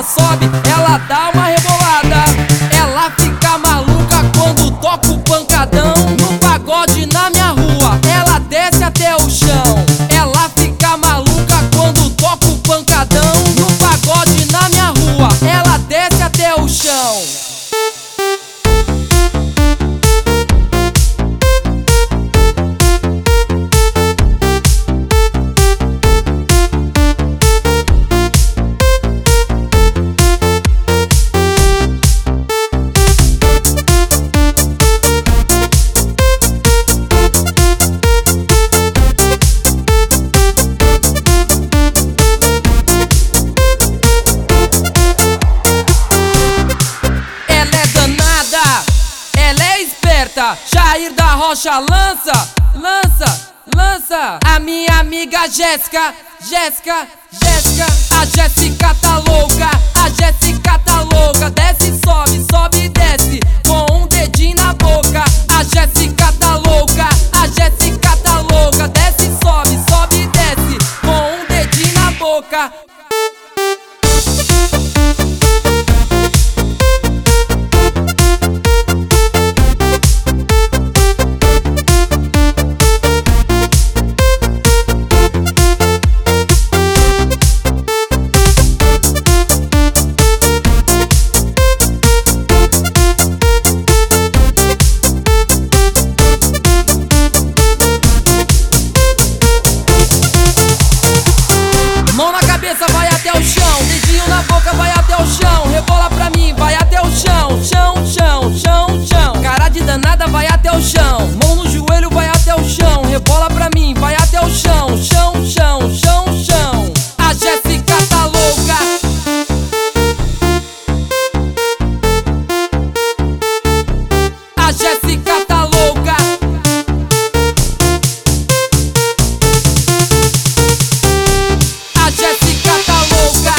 sobe, ela dá uma rebolada. Ela fica maluca quando toca o pancadão. No pagode na minha rua, ela desce até o chão. Ela fica maluca quando toca o pancadão. No pagode na minha rua, ela desce até o chão. Jair da Rocha lança, lança, lança. A minha amiga Jéssica, Jéssica, Jéssica. A Jéssica tá louca, a Jéssica tá louca. Desce, sobe, sobe e desce com um dedinho na boca. A Jéssica tá louca, a Jéssica tá louca. Desce, sobe, sobe e desce com um dedinho na boca. Vai até o chão, dedinho na boca, vai até o chão. Rebola pra mim, vai até o chão. Chão, chão, chão, chão. Cara de danada, vai até o chão. Mão no joelho, vai até o chão. Rebola pra mim, vai até o chão. Chão, chão, chão, chão. A Jéssica tá louca. A Jéssica tá louca. A Jéssica tá louca.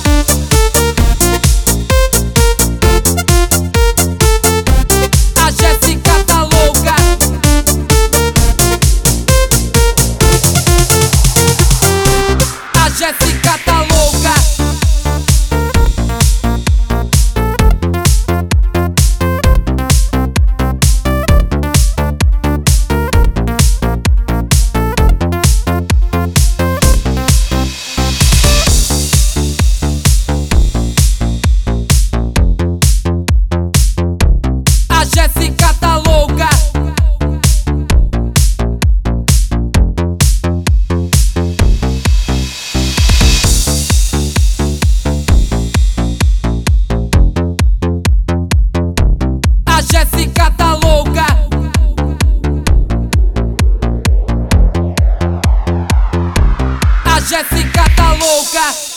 A Jéssica tá louca. A Jéssica tá louca. A Jéssica tá louca. A Jéssica tá louca. A Jéssica tá louca.